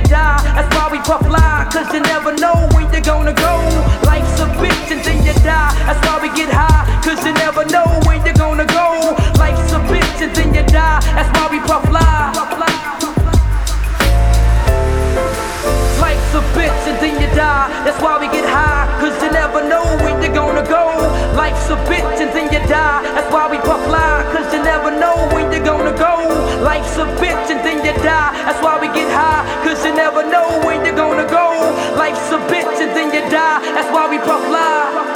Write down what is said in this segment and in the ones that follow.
die. That's why we puff fly, cause you never know when you're gonna go. Life's a bitch and then you die. That's why we get high, cause you never know when you're gonna go. Life's a bitch and then you die. That's why we puff fly. Life's a bitch and then you die. That's why we get high, cause you never know when you're gonna go. Life's a bitch and then you die. That's why we puff fly, cause you never know when you're gonna go. Life's a bitch and then you die. That's why we get high, cause you never know when you're gonna go. Life's a bitch and then you die. That's why we puff fly.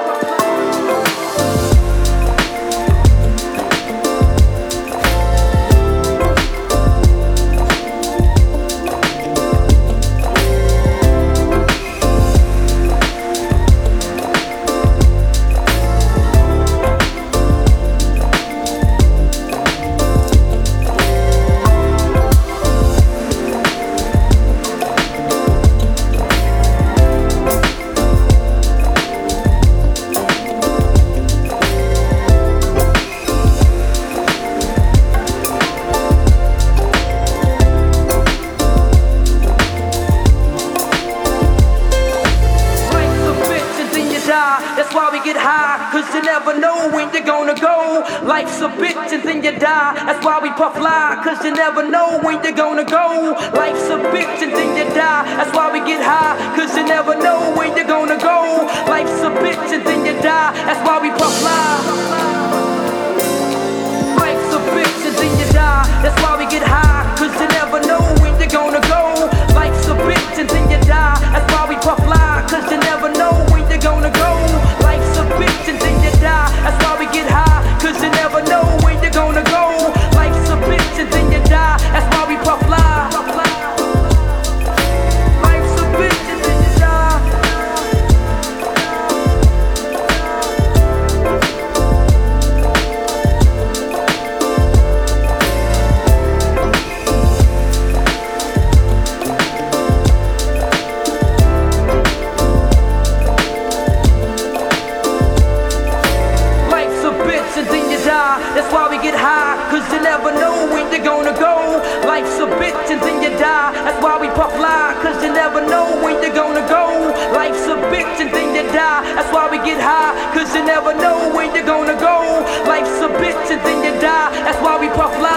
That's why we get high, cause you never know when you're gonna go. Life's a bitch and then you die. That's why we puff fly, cause you never know when you're gonna go. Life's a bitch and then you die. That's why we get high, cause you never know when you're gonna go. Life's a bitch and then you die. That's why we puff fly. Life's a bitch and then you die. That's why we get high, cause you never know when you're gonna go. Life's a bitch and then you die. That's why we puff fly, cause you never know when you're gonna go. Life's a bitch and then you die. That's why we get high, cause you never know when you're gonna go. Life's a bitch and then you die. That's why we puff fly. Life's a bitch and then you die. And then you die. That's why we get high, cause you never know when you're gonna go. Life's a bitch and then you die. That's why we puff fly, cause you never know when you're gonna go. Life's a bitch and then you die. That's why we get high, cause you never know when you're gonna go. Life's a bitch and then you die. That's why we puff fly.